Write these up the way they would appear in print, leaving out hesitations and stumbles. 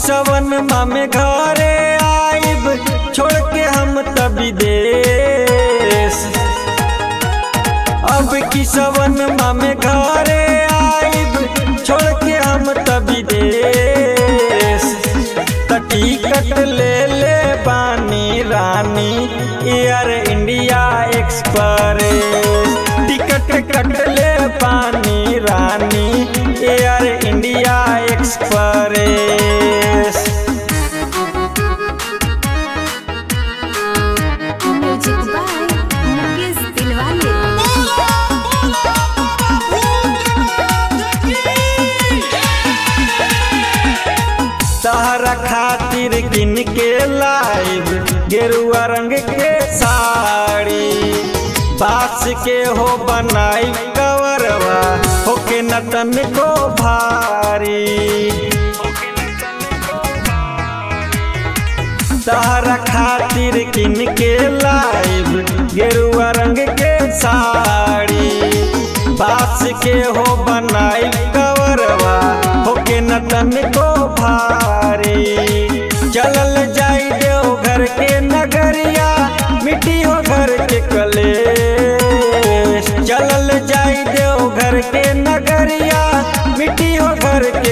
सवन में घरे आइब छोड़ के हम तभी देश। अब की सवन में घरे आइब छोड़ के हम तभी देश। टिकट ले ले बानी रानी Air India Express. Ticket cut ले बानी रानी Air India Express. Music by Mukesh Dilwale. तहरा खातिर किन के लाइब गेरुआ रंग के साड़ी। बास के हो बनाई कवरवा होके नटन को भारी। तहरा खातिर किन के लाइब गेरुआ रंग के साड़ी। बास के हो बनाई कवरवा होके नटन को भारी। चलल जाई देव घर के नगरिया मिट्टी हो घर के कलेश। चलल जाई देव घर के नगरिया मिट्टी हो घर के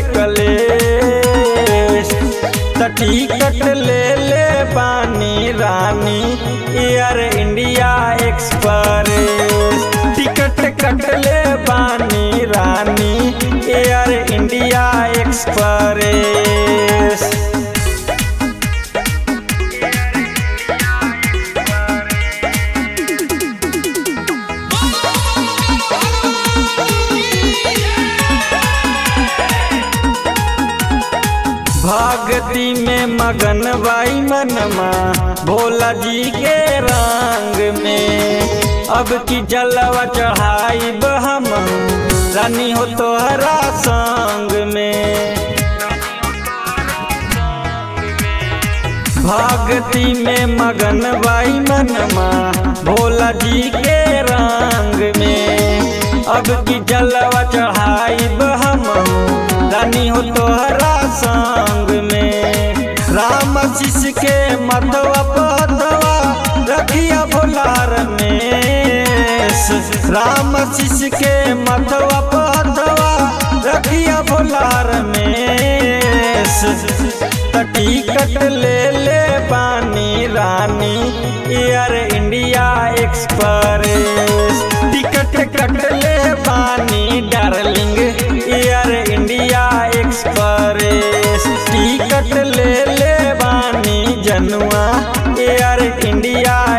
कलेश। टिकट ले ले बानी रानी Air India Express. Ticket cut ले बानी रानी एयर इंडिया एक्सप्रेस। भक्ति में मगन बाई मनमा भोला जी के रंग में। अब की जलवा चढ़ाइब हम रानी हो तोहरा संग में। भक्ति में मगन बाई मनमा भोला जी के रंग में। अब की जलवा चढ़ाइब हम रानी हो तोहरा संग में। राम शिष के मतवा पतवा रखिया भोलार में। राम शिष के मतवा पतवा रखिया भोलार में। टिकट ले ले बानी रानी Air India Express. Ticket cut ले बानी darling Air India Express. Ticket ले ले बानी जनुआ एयर इंडिया